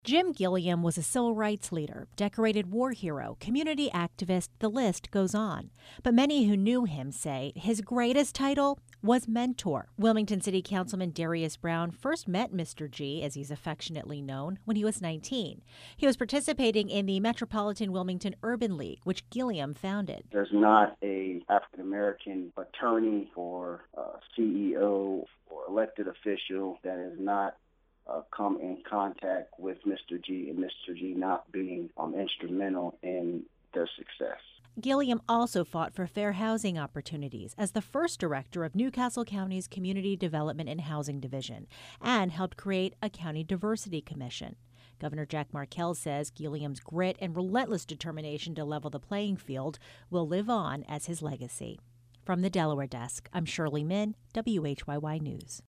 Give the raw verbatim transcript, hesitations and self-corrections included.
Jim Gilliam was a civil rights leader, decorated war hero, community activist, the list goes on. But many who knew him say his greatest title was mentor. Wilmington City Councilman Darius Brown first met Mister G, as he's affectionately known, when he was nineteen. He was participating in the Metropolitan Wilmington Urban League, which Gilliam founded. There's not a African-American attorney or uh, C E O or elected official that is not Uh, come in contact with Mister G, and Mister G not being um, instrumental in their success. Gilliam also fought for fair housing opportunities as the first director of Newcastle County's Community Development and Housing Division, and helped create a county diversity commission. Governor Jack Markell says Gilliam's grit and relentless determination to level the playing field will live on as his legacy. From the Delaware desk, I'm Shirley Min, W H Y Y News.